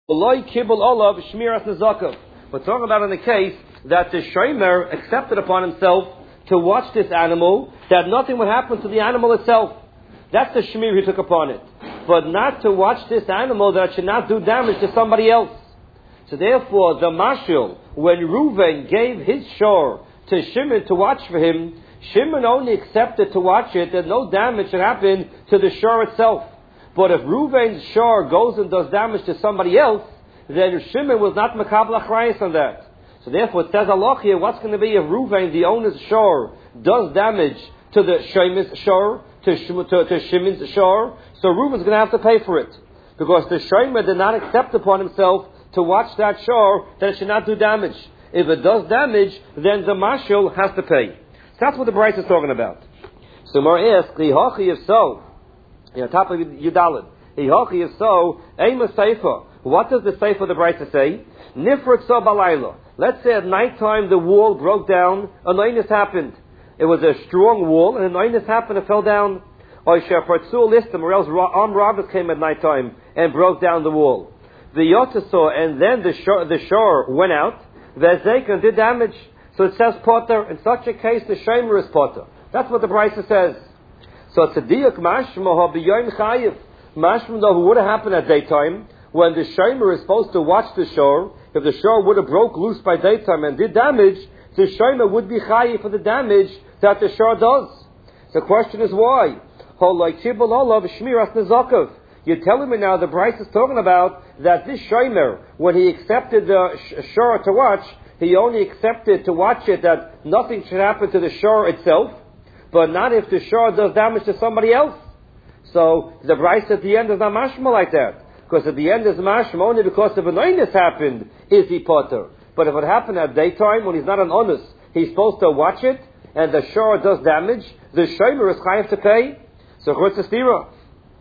We're talking about in the case that the shomer accepted upon himself to watch this animal, that nothing would happen to the animal itself. That's the shmir he took upon it. But not to watch this animal that it should not do damage to somebody else. So therefore, the mashal, when Reuven gave his shor to Shimon to watch for him, Shimon only accepted to watch it that no damage should happen to the shor itself. But if Reuven's shor goes and does damage to somebody else, then Shimon was not makabel achrayus on that. So therefore it says Allah here, what's going to be if Reuven, the owner's shor, does damage to the Shemer's shor, to Shimon's shor, so Reuven's going to have to pay for it. Because the Shemer did not accept upon himself to watch that shor that it should not do damage. If it does damage, then the mashal has to pay. So that's what the Bryce is talking about. So more asks, if so, top of Yudalid. If so, Eima Seifa. What does the Seifa of the Bryce say? Nifrit so balayla. Let's say at night time the wall broke down, an oinus happened. It was a strong wall, and an oinus happened, it fell down. Or Shepartsul listem, or else armed robbers came at night time and broke down the wall. The Yotasaw, and then the shore went out, Vezek did damage. So it says potter. In such a case, the Shemer is potter. That's what the Bryce says. So it's a diuk mashma b'yoyim chayiv. Mashma though would have happened at daytime when the shomer is supposed to watch the shore. If the shore would have broke loose by daytime and did damage, the shomer would be chayiv for the damage that the shore does. The question is why? You're telling me now the Bryce is talking about that this shomer, when he accepted the shore to watch, he only accepted to watch it that nothing should happen to the shore itself, but not if the shore does damage to somebody else. So the Bryce at the end is not mashma like that. Because at the end is mashma only because if an onus happened, is he potter. But if it happened at daytime when he's not an onus, he's supposed to watch it, and the shore does damage, the shomer is chayav to pay. So chutz estira.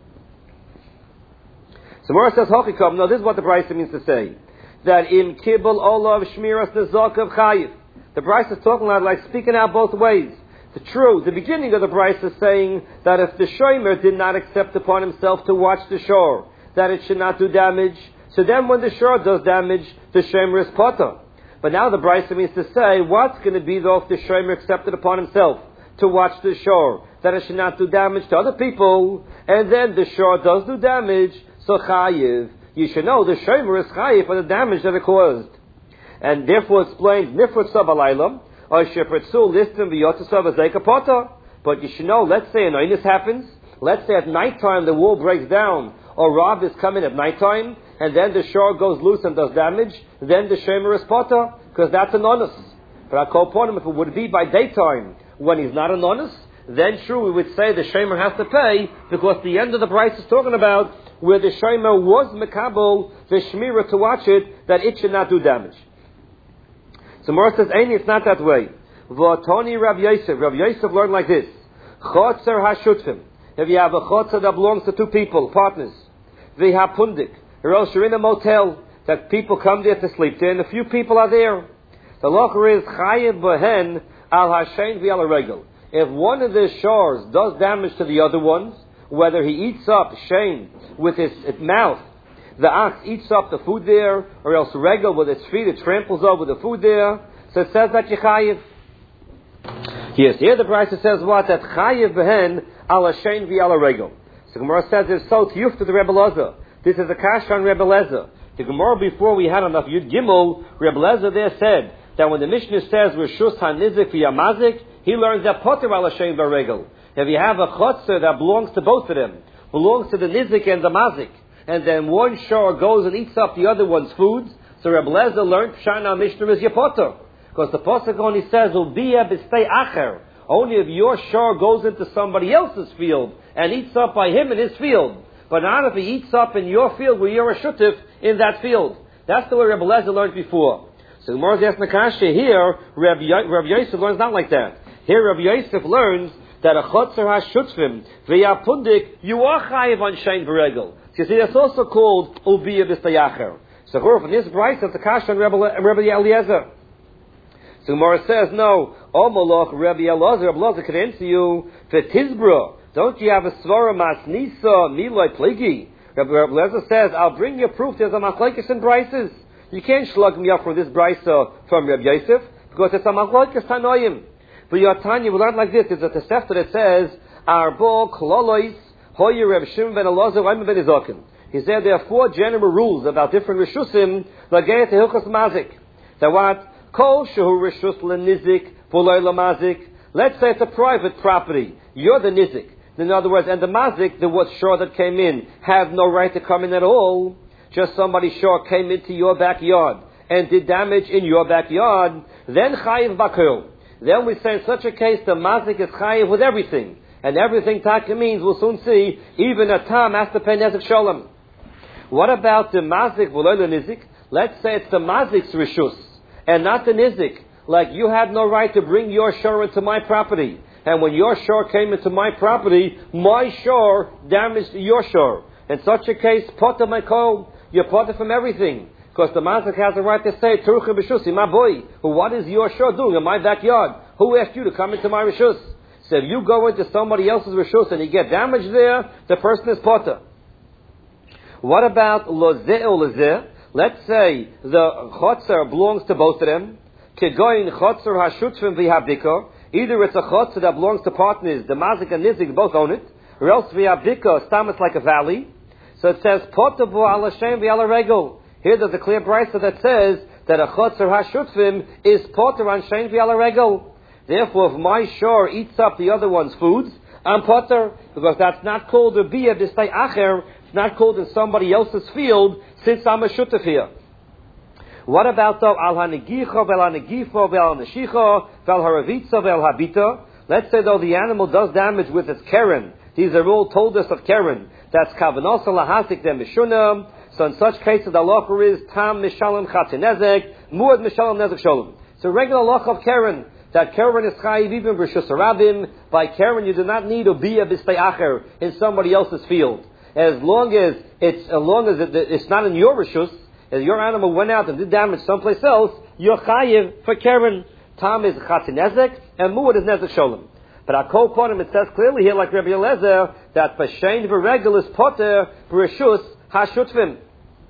So Mora says Hochikam. Now this is what the Bryce means to say. That in kibbul olav shmiras nezakav chayiv. The Bryce is talking about like speaking out both ways. The beginning of the Bryce is saying that if the shomer did not accept upon himself to watch the shore, that it should not do damage. So then when the shore does damage, the shomer is potter. But now the Bryce means to say, what's going to be though if the shomer accepted upon himself to watch the shore, that it should not do damage to other people, and then the shore does do damage, so chayiv. You should know the shomer is chayiv for the damage that it caused. And therefore explains, nifrat sabalaylam, but you should know, let's say an oinus happens, let's say at nighttime the wall breaks down, or rob is coming at nighttime, and then the shore goes loose and does damage, then the shomer is potter, because that's an onus. But I call upon him, if it would be by daytime, when he's not an onus, then true, we would say the shomer has to pay, because the end of the Bryce is talking about where the shomer was mekabel, the shmira to watch it, that it should not do damage. So Mora says, it's not that way. V'atoni Rav Yosef. Rav Yosef learned like this. Chotzer hashutfim. If you have a chotzer that belongs to two people, partners. V'hapundik. Or else you're in a motel that people come there to sleep there, and a few people are there. The locher is chayiv behen al hashen v'al regel. If one of the shores does damage to the other ones, whether he eats up shein with his mouth, the ox eats up the food there, or else regel with its feet, it tramples over the food there. So it says that you chayiv. Yes, here the Bryce says what? That chayiv behen ala shein vi ala regel. So Gemara says if so, tiyuf to the Rebbe Lezer. This is a kash on Rebbe Lezer. The Gemara before we had enough Yud Gimel, Rebbe Lezer there said that when the Mishnah says Rishus HaNizik v'Yamazik, he learns that potter ala shein v'regel. If you have a chotzer that belongs to both of them, belongs to the nizik and the mazik, and then one shore goes and eats up the other one's food. So Rebbe Lezer learned Pshana Mishnah is Yapotter. Because the Pasuk only says, Ubiya b'stei acher. Only if your shore goes into somebody else's field and eats up by him in his field. But not if he eats up in your field where you're a shutif in that field. That's the way Rebbe Lezer learned before. So the Gemara's asking Nakasha here, Rabbi Yosef learns not like that. Here Rabbi Yosef learns that a chotzer hashutfim v'yapundik, you are chayiv on shein v'regel. You see, that's also called Ubiya B'Stayacher. So, from this Bryce, it's a kash on Rebbe Eliezer. So, Gemara says, no, Omoloch, Rebbe Eliezer can answer you, V'tizbra, don't you have a svara masnisa, miloi pligi? Rabbi Eliezer says, I'll bring you proof there's a machlokes in brises. You can't shlug me up for this brisa from Rabbi Yosef, because it's a machlokes tanoim. But your Tanya, we learn like this, there's a Tosefta that says, Arbo klolois hoyer Reb Shimon ben Elazar Omer ben Izokim. He said there are 4 general rules about different rishusim, lagayat hilchos mazik. That what? Kol shehu rishus lenizik v'loy lamazik. Let's say it's a private property. You're the nizik. In other words, and the mazik, the what shore that came in, have no right to come in at all. Just somebody shore came into your backyard and did damage in your backyard. Then chayiv bakil. Then we say in such a case the mazik is chayiv with everything. And everything taka means, we'll soon see, even a tam has to pay nezik shalom. What about the mazik v'loy nizik? Let's say it's the mazik's rishus and not the nizik. Like you had no right to bring your shore into my property. And when your shore came into my property, my shore damaged your shore. In such a case, potter my code, you're potter from everything. Because the mazik has the right to say, Turucha b'shusi, my boy, what is your shore doing in my backyard? Who asked you to come into my rishus? So if you go into somebody else's rishus and you get damaged there, the person is potter. What about lozeh or lozeh? Let's say the chotzer belongs to both of them. Kegoin chotzer hashutfim v'habdika. Either it's a chotzer that belongs to partners, the mazik and nizik both own it, or else v'habdika, stam it's like a valley. So it says potter bo ala shem v'ala regel. Here there's a clear brisa that says that a chotzer hashutfim is potter on shem v'ala regel. Therefore, if my shore eats up the other one's foods, I'm potter, because that's not called a bia b'stay acher. It's not called in somebody else's field, since I'm a shutaf here. What about though al hanegicha vel hanegifo vel haneshicha vel haravitza vel habita? Let's say though the animal does damage with its keren. These are all told us of keren. That's kavanosa lahasik dem mishunam. So in such cases the halacha is tam mishalem chatinezek, muad mishalem nezek sholem. So regular halacha of keren. That keren is chayiv even b'rishus harabim. By keren you do not need a bia b'stei acher in somebody else's field. As long as it's not in your rishus, as your animal went out and did damage someplace else, you're chayiv for keren. Tam is chatinezek and muad is nezek sholem. But our kol kodim, it says clearly here, like Rabbi Eliezer, that b'shein v'regel is poter b'rishus hashutfim.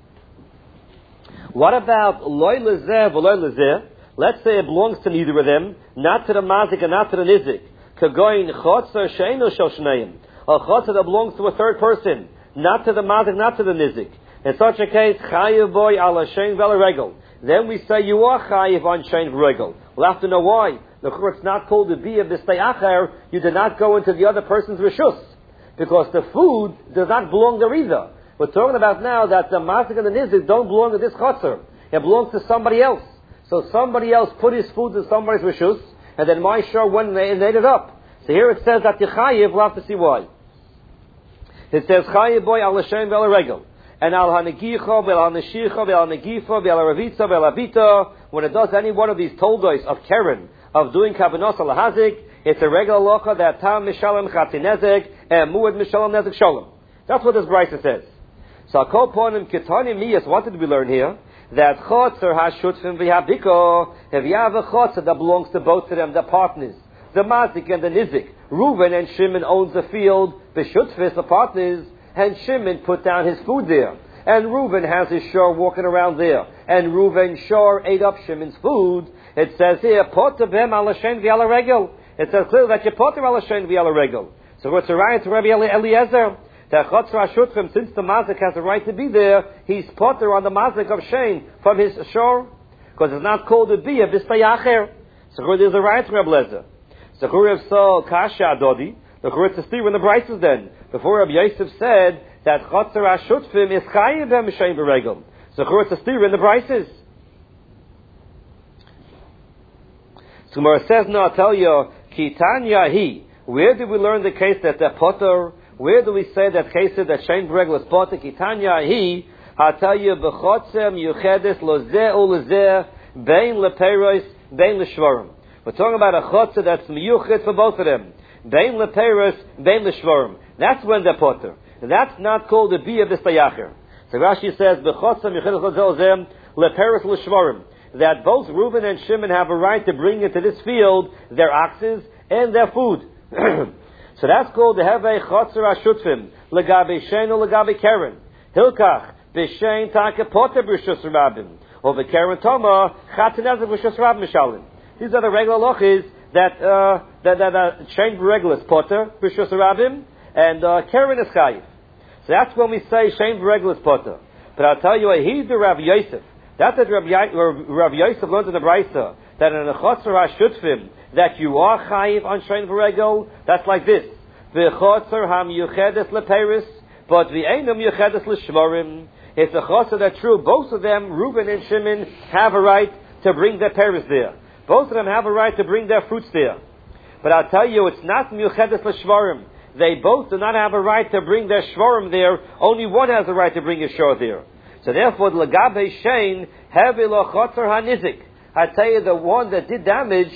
What about loy lezeh v'loy lezeh? Let's say it belongs to neither of them, not to the mazik and not to the nizik. Kagoin chotzer she'eno shel shneim. A chotzer that belongs to a third person, not to the mazik, not to the nizik. In such a case, chayiv boy ala shein v'ala regel. Then we say you are chayiv on shein v'regel. We'll have to know why. It's not called the bia b'stei acher. You did not go into the other person's rishus, because the food does not belong there either. We're talking about now that the mazik and the nizik don't belong to this chotzer. It belongs to somebody else. So somebody else put his food in somebody's rishus, and then my shore went and ate it up. So here it says that Yechayiv, we'll have to see why. It says Chayiv boy al Hashem ve'al regel, and al hanegicha ve'al neshicha ve'al negifa ve'al ravitza ve'al abita. When it does any one of these toldos of keren, of doing kavanos al hazik, it's a regular locha that tam mishalem chatinezek and muad mishalem nezek shalom. That's what this brisa says. So kol ponim ketani miyas. What did we learn here? That chotzer hashutfim v'habdiko. If you have a chotzer that belongs to both of them, the partners, the mazik and the nizik. Reuven and Shimon owns the field. The shutfis, the partners, and Shimon put down his food there. And Reuven has his shore walking around there. And Reuven's shore ate up Shimon's food. It says here, poter b'hem al Hashem v'ala regel. It says clearly that you poter al Hashem v'ala regel. So what's the right to Rabbi Eliezer? That chotzer hashutfim, since the mazik has a right to be there, he's potter on the mazik of Shein from his shore, because it's not called a bia b'stei acher. So there's a right to Rabbi Eliezer. So Rav Sol kasha dodi. The it's a steer in the brises then. Before Rabbi Yosef said that chotzer hashutfim is chayiv hem Shein v'regel. So it's a steer in the brises. So Gemara says, no, I'll tell you, kitanya hi. Where did we learn the case that the potter? Where do we say that case that shein v'regel is potter? Kitanya hi. I'll tell you, b'chotzem yuchedes lozeh ulezeh bein leperos bein leshvarim. We're talking about a chotzer that's miyuchet for both of them. Bein leperos bein leshvarim. That's when they're potter. That's not called a bia b'stei acher. So Rashi says, b'chotzem yuchedes lozeh ulezeh leperos leshvarim. That both Reuven and Shimon have a right to bring into this field their oxes and their food. So that's called the Hevei Chotzer HaShutfim, Legabe Shein or Legabe Keren. Hilkach, b'shein taka poter b'rishus rabim. Or v'keren toma, chatinezah b'rishus rabim mishalim. These are the regular lochis that shein v'regel is poter b'rishus rabim, and keren is chayiv. So that's when we say shein v'regel is poter. But I'll tell you, he's the Rav Yosef. That's what Rav Yosef learned in the Brisa, that in the Chotzer HaShutfim, that you are chayiv on shein v'regel. That's like this. V'chotzer ha-miyuchedes leperis, but v'einam miyuchedes l'shmorim. It's a chotzer that's true. Both of them, Reuben and Shimon, have a right to bring their peris there. Both of them have a right to bring their fruits there. But I'll tell you, it's not miyuchedes l'shmorim. They both do not have a right to bring their shvorim there. Only one has a right to bring his shor there. So therefore, l'gabe shein hevi lo chotzer hanizik. I tell you, the one that did damage,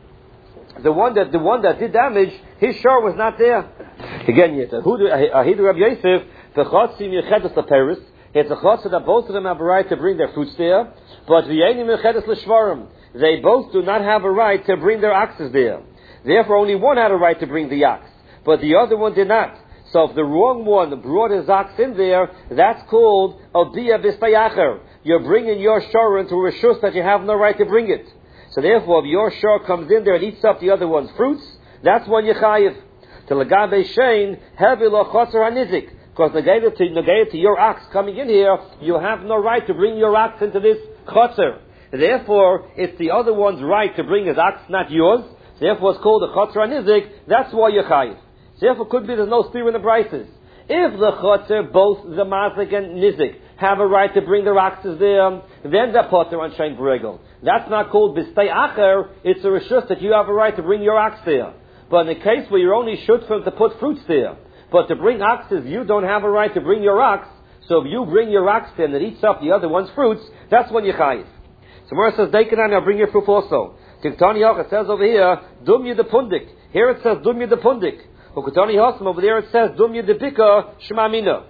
his shor was not there. Again, yet Ahidu Rabbi Yosef, the chotzim yechedes leperis. It's a chotzer that both of them have a right to bring their fruits there, but v'yenim yechedes l'shvorim. They both do not have a right to bring their oxes there. Therefore, only one had a right to bring the ox, but the other one did not. So if the wrong one brought his ox in there, that's called Obiyah Bistayacher. You're bringing your shor into a reshus that you have no right to bring it. So therefore, if your shor comes in there and eats up the other one's fruits, that's one Yechayiv. To Lagabe Shein, Hevi Lo Chotzer HaNizik. Because negated to your ox coming in here, you have no right to bring your ox into this Chotzer. Therefore, it's the other one's right to bring his ox, not yours. Therefore, it's called the Chotzer HaNizik. That's why you're chayiv. Therefore, could be there's no steer in the prices. If the Chotzer, both the Mazik and Nizik, have a right to bring their oxes there, then the potter on shein v'regel. That's not called b'stei acher. It's a reshus that you have a right to bring your ox there. But in the case where you're only shut for to put fruits there, but to bring oxes, you don't have a right to bring your ox. So if you bring your ox there and it eats up the other one's fruits, that's when you're chayiv. So Mora says, Deikanan, I'll bring your proof also. Tiktani Yoch, it says over here, Dumya de Pundik. Here it says Dumya de Pundik. Ukutani Hosam, over there it says Dumya de Bika Shmamina.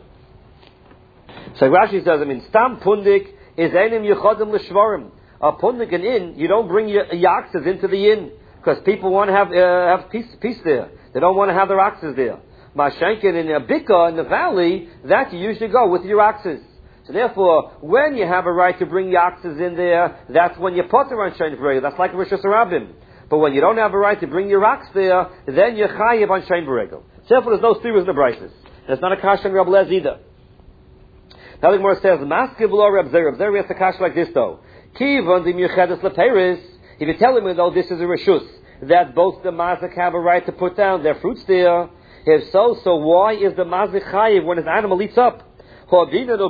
So Rashi says, Stam Pundik is Einim Yechodim L'Shvarim. A Pundik, an inn, you don't bring your oxes into the inn, because people want to have peace there. They don't want to have their oxes there. Mashenkin in a Bika, in the valley, that you usually go with your oxes. So therefore, when you have a right to bring your oxes in there, that's when you potter on shein v'regel. That's like Rishus Rabim. But when you don't have a right to bring your ox there, then you're chayiv on shein v'regel. Therefore, there's no steers in the brises. There's not a kash on Reb Lez either. Now the Gemara says, Maskiv lo Reb Zer. Reb Zer has a kash like this though. Kivon di miuchedes leperis. If you tell him though this is a reshus, that both the mazik have a right to put down their fruits there. If so why is the mazik chayiv when his animal eats up? But still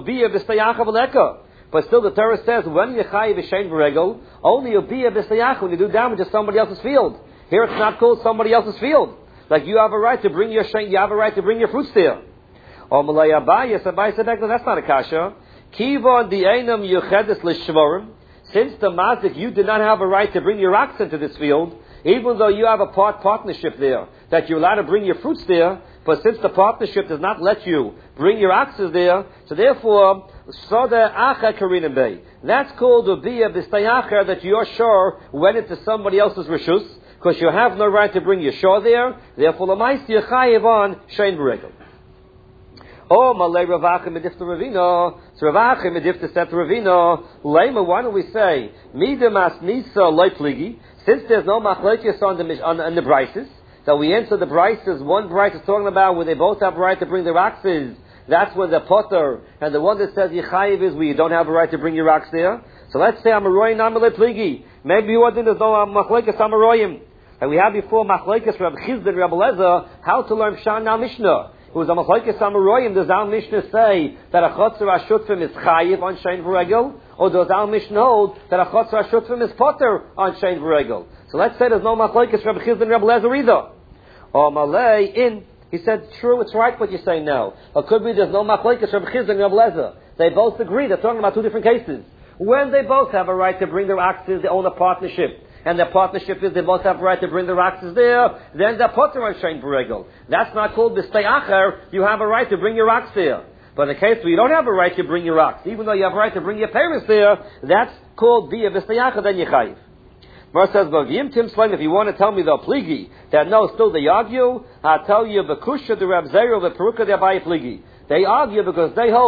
the Torah says, when you chayiv is shein v'regel, only obiyah b'stayach when you do damage to somebody else's field. Here it's not called somebody else's field. Like you have a right to bring your shein, you have a right to bring your fruits there. Or Malay Abayas said, that's not a kasha. Kivon di einam yuchedes l'shvorim. Since the mazik, you did not have a right to bring your ox into this field, even though you have a partnership there, that you're allowed to bring your fruits there, but since the partnership does not let you bring your oxes there, so therefore, Soda Acha Karinim Bey. That's called Ubiyah B'Stayacher, that you're sure went into somebody else's reshus, because you have no right to bring your shore there, therefore, Lamaisi Yechayev on Shein V'regel. Oh, Malay Ravachim Medifta Ravina. So Ravachim Medifta said to Ravina, Lema, why don't we say, Midamas Nisa Leipligi, since there's no machlekes on the brises, that we answer the brises, one brise is talking about where they both have a right to bring their oxes, that's when the potter, and the one that says Yechayiv is where you don't have a right to bring your ox there. So let's say Amaroyim Namalei Pligi. Maybe you want to know machlekes Amaroyim. And we had before machlekes Reb Chizda and Reb Lezer, how to learn Pshan Al Mishnah. It was a machlekes Amaroyim. Does Al Mishnah say that a Chotzer HaShutfim is Chayiv on Shein V'regel? Or does Al Mishnah hold that a Chotzer HaShutfim is potter on Shein V'regel? So let's say there's no machlekes Reb Chizda and Reb Lezer either. Or Malay in, he said, true, it's right what you're saying now. Or could be there's no machlekes Reb Chizda and Reb Lezer. They both agree. They're talking about two different cases. When they both have a right to bring their oxes, they own a partnership. And their partnership is they both have a right to bring their oxes there, then they're potter on shein v'regel. That's not called b'stei acher. You have a right to bring your ox there. But in the case where you don't have a right to bring your ox, even though you have a right to bring your parents there, that's called b'stei acher, then you chayiv. Mar says, if you want to tell me the pligi, that no, still they argue, I'll tell you, b'kusha de Reb Zera, the peruka de Abaye pligi. They argue because they hold,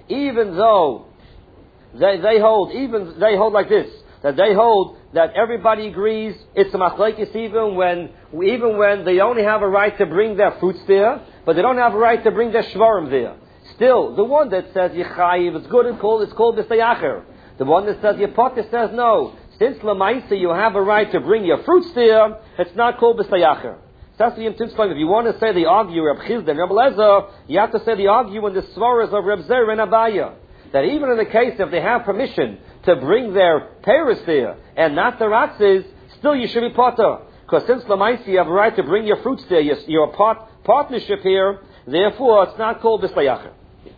even though they hold like this, that they hold that everybody agrees it's a machlekes even when they only have a right to bring their fruits there, but they don't have a right to bring their shvarim there. Still, the one that says Yechayiv, it's good and called, it's called B'stayacher. The one that says Yepotis says no. Since Lamaisa you have a right to bring your fruits there, it's not called B'stayacher. That's the Yom Tiv. If you want to say they argue Reb Chizda and Reb Eliezer, you have to say they argue in the svaras of Reb Zer and Abaya. That even in the case if they have permission to bring their peiros there and not the ratzis, still you should be potter. Because since Lamaisa you have a right to bring your fruits there, you're a partnership here, therefore it's not called B'stayacher.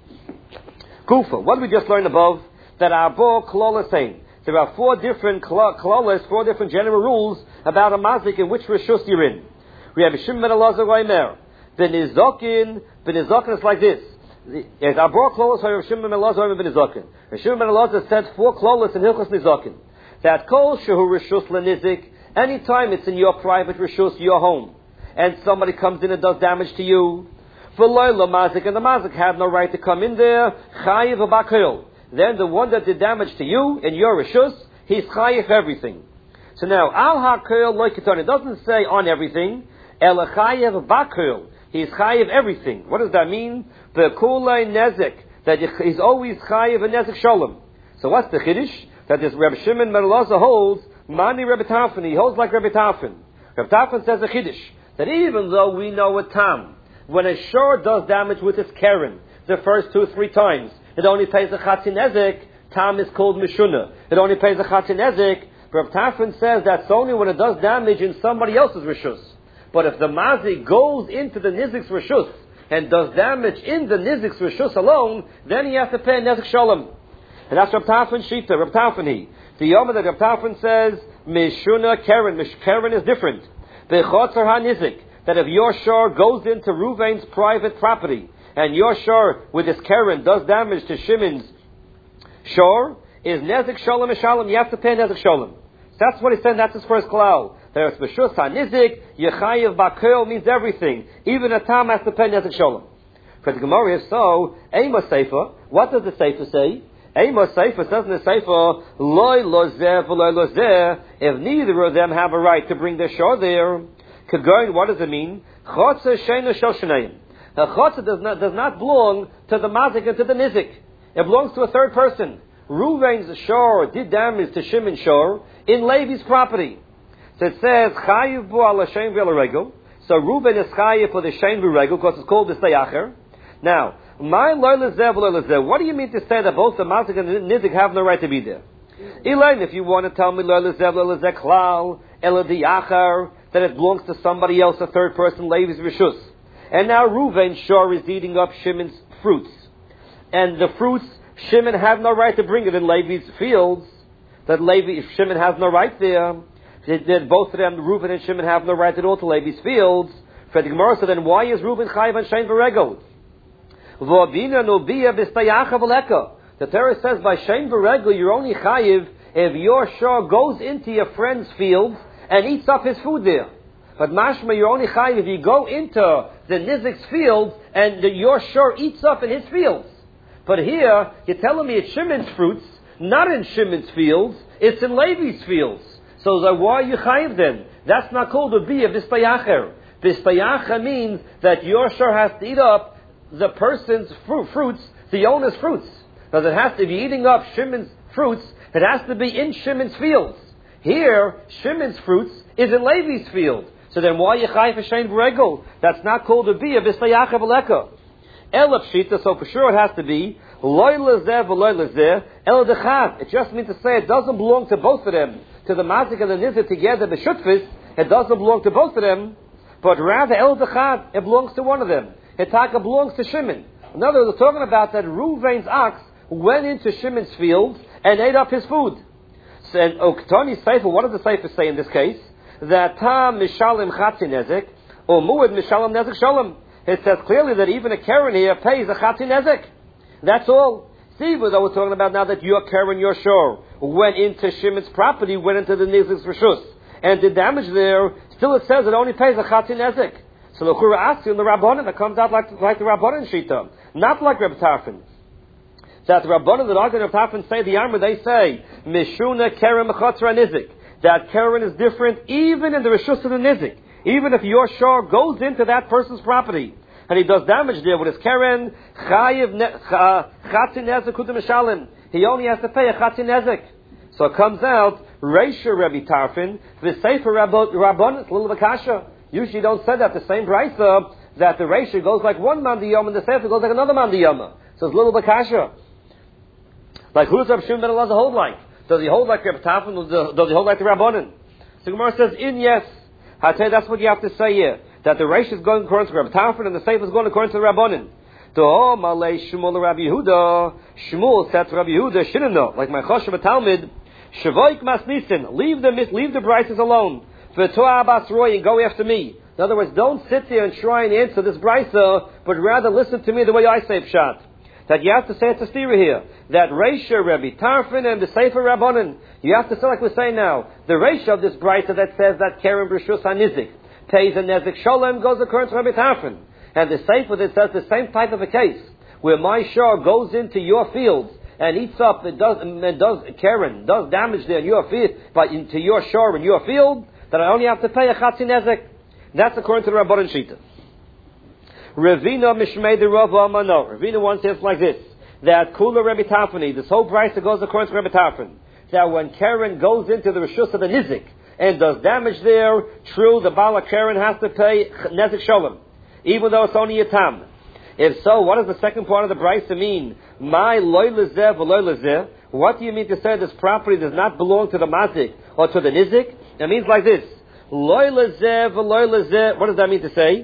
Kufa, what did we just learn above? That Arbo Klal is saying. There are 4 different klalas, 4 different general rules about a mazik in which reshus you're in. We have Shimon ben Elazar Reimer. Benizokin is like this. It's Arbo Klalas by Shimon ben Elazar Reimer Benizokin. Shimon ben Elazar said 4 klalas in Hilchos Nizokin. That kol shehu reshus lenizik. Anytime it's in your private reshus, your home, and somebody comes in and does damage to you, v'loy lamazik, and the mazik had no right to come in there. Chayiv v'bakil. Then the one that did damage to you in your reshus, he's chayiv everything. So now, al ha'kel loy keton. It doesn't say on everything. El chayiv bakil. He's chayiv everything. What does that mean? The kulay nezek. That he's always chayiv a nezek shalom. So what's the chiddush? That this Reb Shimon ben Elazar holds mani Rebbe Tarfon. He holds like Rebbe Tarfon. Rebbe Tarfon says a chiddush that even though we know a tam, when a shor does damage with its keren, the first 2 or 3 times, it only pays a chatzin nezek. Tam is called mishuna. It only pays a chatzin nezek. Reb Tarfon says that's only when it does damage in somebody else's reshus. But if the mazik goes into the nizik's reshus and does damage in the nizik's reshus alone, then he has to pay nezek shalom. And that's Reb Tarfon shita. Reb Tarfon he. The yom that Reb Tarfon says mishuna keren. Keren is different. Bechotzer ha nizik. That if your shor goes into Ruvain's private property and your shor with his keren does damage to Shimon's shor, is nezek shalom shalom. You have to pay nezek shalom. That's what he said. That's his first klal. There's b'shus hanizik yechayiv bakel means everything. Even a tam has to pay nezek shalom. For the Gemara, so Amos Sefer. What does the Sefer say? Amos Sefer says in the Sefer loy lozeh v'loy lozeh. If neither of them have a right to bring their shor there, Kagoin, what does it mean? Chotzer sheinu shel shnayim. The chotzer does not belong to the mazik and to the nizik. It belongs to a third person. Ruvain's shor did damage to Shimon's shor in Levi's property. So it says chayiv bu ala shein v'ala regel. So Reuven is chayiv for the shein v'regel because it's called the stayacher. Now, my loy lezeh v'loy lezeh. What do you mean to say that both the mazik and the nizik have no right to be there? Elaine, if you want to tell me loy lezeh v'loy lezeh klal ela diyacher, that it belongs to somebody else, a third person, Levi's reshus. And now Reuven's shor is eating up Shimon's fruits, and the fruits Shimon have no right to bring it in Levi's fields. That Shimon has no right there. That both of them, Reuven and Shimon, have no right at all to Levi's fields. For the Gemara, so then why is Reuven chayiv and shein v'regel? The Torah says by shein v'regel you're only chayiv if your shor goes into your friend's fields and eats up his food there. But mashma, you're only chayiv if you go into the nizik's fields and your shor eats up in his fields. But here, you're telling me it's Shimon's fruits, not in Shimon's fields, it's in Levi's fields. So why are you chayiv then? That's not called a biyah b'stayacher. B'stayacher means that your shor has to eat up the person's fruits, the owner's fruits. Because it has to be eating up Shimon's fruits, it has to be in Shimon's fields. Here, Shimon's fruits is in Levi's field. So then why are you chayiv for shein v'regel? That's not called a biyah b'stayacher v'leka. Ela pshita, so for sure it has to be loy lezeh v'loy lezeh ela dechad. It just means to say it doesn't belong to both of them. To the mazik and the nizir together, the shutfis, it doesn't belong to both of them, but rather ela dechad, it belongs to one of them. Hitaka belongs to Shimon. In other words, we're talking about that Reuven's ox went into Shimon's field and ate up his food. So, and Oktani Sefer, what does the Sefer say in this case? That tam mishalim chatzi nezek or muad mishalim nezek shalom. It says clearly that even a keren here pays a chatzi nezek. That's all. See, that we're talking about now that your keren, your shor, went into Shimon's property, went into the nizik's reshus, and did damage there. Still, it says it only pays a chatzi nezek. So the Chura asks you in the Rabbanan, that comes out like the Rabbanan shita, not like Reb Tarfon. that the Rabbanan that are going to Tarfon say the Amr, they say, Mishuna Keren Mechotra Nizik, that Keren is different even in the Rishus of the Nizik. Even if your shor goes into that person's property, and he does damage there with his Keren, Chatzin Nezek Kudim Mishalim, he only has to pay a Chatzin Nezek. So it comes out, Reisha Rabbi Tarfon, the Sefer Rabbanan, it's a little Vakasha. Usually you don't say that the same brisa, that the Reisha goes like one man diyama and the Sefer goes like another man diyama. So it's a little Bakasha. Like who does Rav Shimon ben Elazar hold like? Does he hold like Rabbi Tarfon or does he hold like the Rabbanan? So Gemara says, yes. I tell you, that's what you have to say here. That the Reisha is going according to Rabbi Tarfon and the Sefer is going according to the Rabbanan. To Malay Shmuel Rabbi Yehuda, Shmuel said to Rabbi Yehuda, Shinano, like my Choshev Talmud, Shavoik Masnisin, leave the brises alone. V'toa Abbas Roy and go after me. In other words, don't sit there and try and answer this brisa, but rather listen to me the way I say pshat. That you have to say it's a stira here. That Reisha, Rabbi Tarfon, and the Sefer Rabbanan. You have to say like we're saying now. The Reisha of this brisa that says that Keren B'Rishus HaNizik pays a Nezik Sholem goes according to Rabbi Tarfon. And the Sefer that says the same type of a case, where my shor goes into your fields and eats up and does Keren, does damage there in your field, but into your shor in your field, that I only have to pay a Chatzin Nezek. That's according to the Rabbanan Shita. Ravina Mishmei the Rav Amano. Ravina once says like this, that Kula Rabbi Tarfoni, this whole price that goes according to Rabbi Tarfon, that when Keren goes into the Rishus of the Nizik and does damage there, true, the Bala Keren has to pay Nezik Sholem, even though it's only a Tam. If so, what does the second part of the price mean? My loy lezeh v'loy lezeh. What do you mean to say this property does not belong to the Mazik or to the Nizik? It means like this. Loy lezeh v'loy lezeh. What does that mean to say?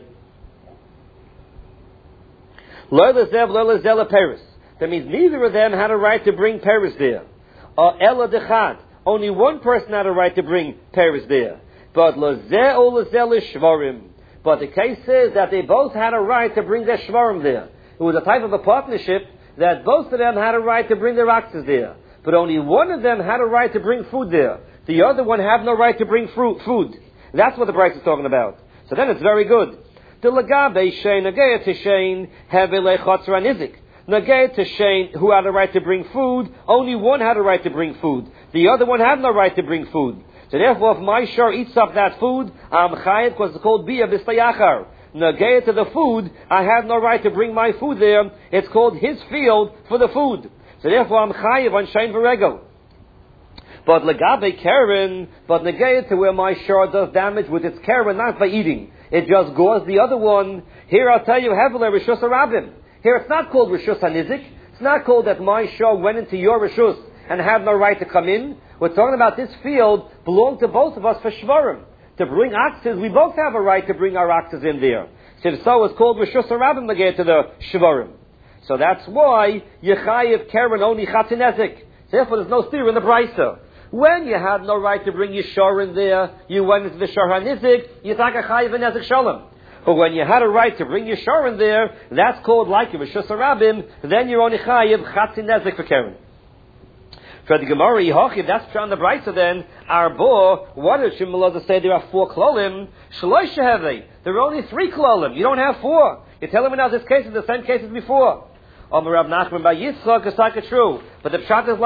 Loy lezeh v'loy lezeh leperis. That means neither of them had a right to bring peris there. Ela dechad. Only one person had a right to bring peris there. But lezeh o lezeh l'shvarim. But the case is that they both had a right to bring their shvarim there. It was a type of a partnership that both of them had a right to bring their oxes there. But only one of them had a right to bring food there. The other one had no right to bring food. That's what the price is talking about. So then it's very good. The lagabe shein nagei to shein hevelei chotzra nizik. Nagei to shein who had a right to bring food. Only one had a right to bring food. The other one had no right to bring food. So therefore, if my shor eats up that food, I'm chayiv because it's called bia b'stayachar. Nagei to the food, I have no right to bring my food there. It's called his field for the food. So therefore, I'm chayiv on shein v'regel. But legabe keren, but negayah to where my shor does damage with its keren, not by eating. It just gores the other one. Here I'll tell you, heavily rishus harabim. Here it's not called rishus hanizik. It's not called that my shor went into your rishus and had no right to come in. We're talking about this field belonged to both of us for shvarim. To bring oxes, we both have a right to bring our oxes in there. So it's called rishus harabim negayah to the shvarim. So that's why yechayiv keren only chatzinezik. Therefore, there's no steer in the brisa. When you had no right to bring your shor in there, you went into the shor hanizik, you take a chayiv and nezik shalom. But when you had a right to bring your shor in there, that's called like a rishus harabim, then you're only chayiv chatzin nezik for keren. For the Gemara, that's on the brisa then, Arbo, what does Shimon say there are 4 klolim? Shloisha hevei. There are only 3 klolim. You don't have 4. You're telling me now this case is the same case as before. Rav Nachman by Yitzchak is like true. But the pshat is like